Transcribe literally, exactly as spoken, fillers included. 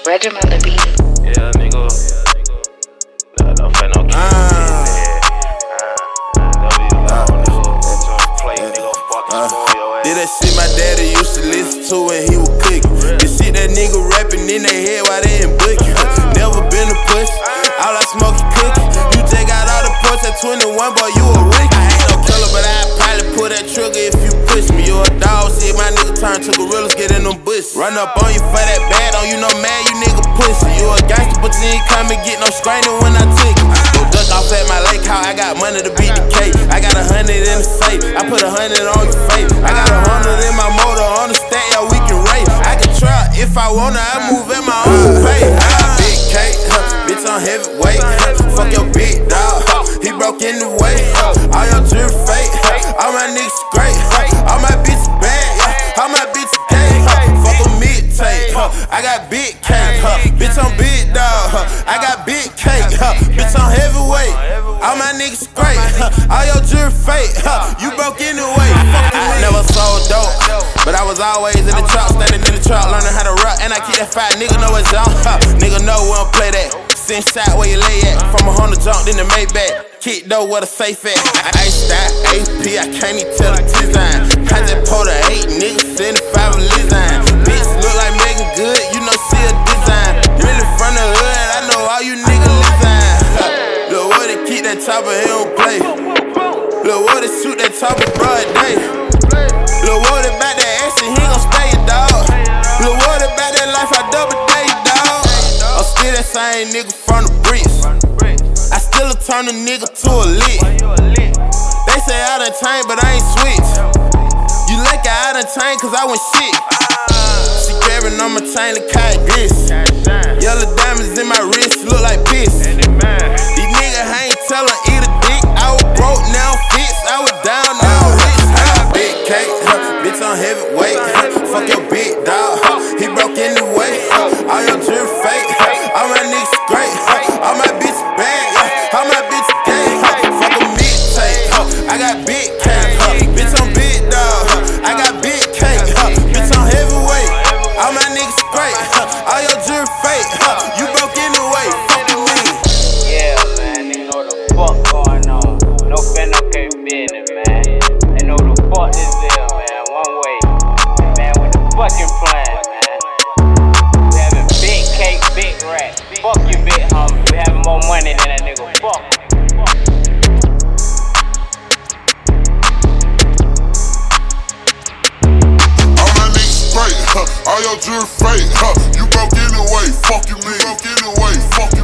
Regiment on the beat. Yeah, nigga. No, no, fat no kids. Did that shit my daddy used to listen to when he was cooking. The shit that nigga rapping in their head while they in booking. Never been a pussy, all I smoke is cookie. You just got all the points at twenty-one, boy, you a rookie. I ain't no killer, but I'd probably pull that trigger if you push me. You a dog, shit, my nigga turn to gorillas, get in them bushes. Run up on you for that bad, on you no man, you nigga pussy. You a gangster, but you ain't come and get no strainer when I take it. Go duck off at my lake house, I got money to beat the cake. I got a hundred in the safe, I put a hundred on your face. I got a hundred in my motor, on the stack, yeah, we can race. I can trap if I wanna, I move at my own pace. I got big cake, huh, bitch on heavyweight, huh, fuck your big dog, huh, he broke in the way, huh, all your jewelry fake, huh, all my niggas great, huh, all my bitches bad, yeah, all my bitches gay, huh, fuck a mid-tape, huh, I got big cake, huh, bitch on big dog, huh, I got big cake, huh, bitch on heavyweight, all my niggas great, huh, all your jewelry fake, huh, you broke in the way, fuck you. I never sold dope, but I was always in the trap, standing in the trap, learning how to rock, and I keep that fire, nigga know it's on, huh, nigga know we don't play that. Send shot where you lay at. From a Honda jump, then the Maybach. Kick though where the safe at. Iced out A P, I can't even tell the design. I just pulled a eight, nigga, seventy-five a design. Bitch look like Megan Good, you know she a design. Really from the hood, I know all you niggas design. Lil' Woody keep that chopper, he don't play. Lil' Woody shoot that chopper broad day. Lil' Woody back that action, he gon' stay, dawg. Lil' Woody back that life, I double day, dawg. I'm still that same nigga from the bricks. I still turn a nigga to a lick. They say I done changed, but I ain't switch. You like I done changed cause I went shit. She grabbing on my chain like Kai Gris. Yellow diamonds in my wrist look like piss. These niggas I ain't tellin' eat a dick. I was broke, now fixed. I was down, now rich. I got big cake, huh, bitch on heavyweight. Huh, fuck your big dog, huh, he broke in the way. Huh, all your jewelry fake. All my niggas great, huh, all my bitches bad, yeah, all my bitches gay, huh, fuck a mid-tape, huh, I got big cake, huh, bitch on big dog, huh, I got big cake, huh, bitch on heavyweight, all my niggas great, huh, all your jewelry fake, huh, you broke in the way, fuck with me. Yeah, man, they know the fuck going on, no fan, no K business, man, they know the fuck this is, man, one way, man, with the fucking plan, man. Big rat, fuck you, big homie. We having more money than that nigga. Fuck. All my niggas straight, huh? All your jewelry fake, huh? You broke anyway, fuck you, me. Broke anyway, fuck